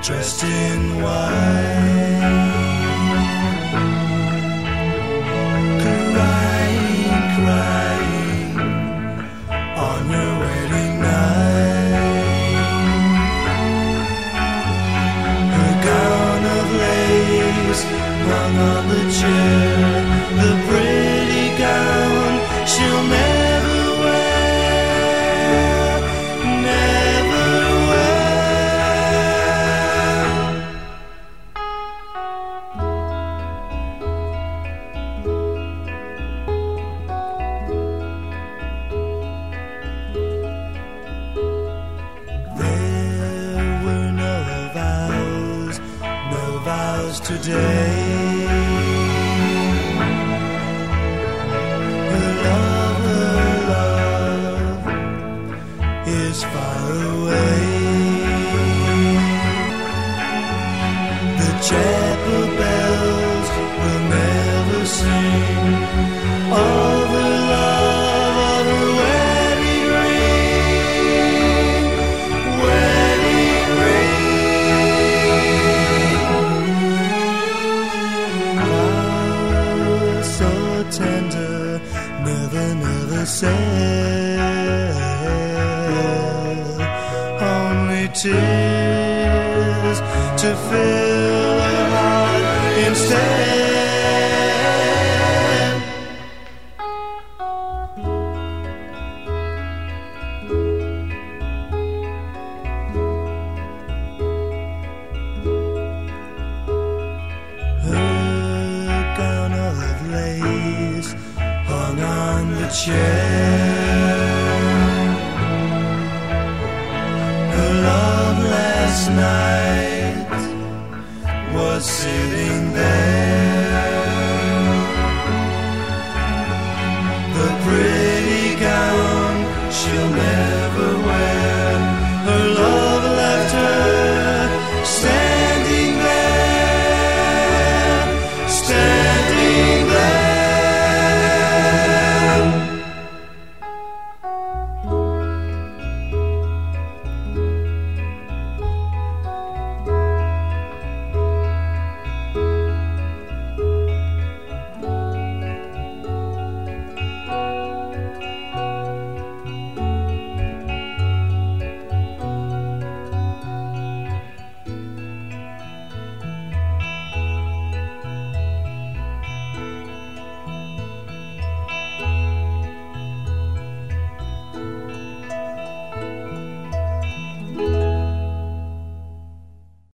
dressed in white, crying, crying on your wedding night. Her gown of lace hung on the chair, the pretty gown she'll never wear, never wear. There were no vows today. Her love is far away. The chapel bells will never sing of her love, of her wedding ring, wedding ring. Vows so tender, never said, only tears to fill her heart instead. Her gown of lace hung on the chair. Her love last night was sitting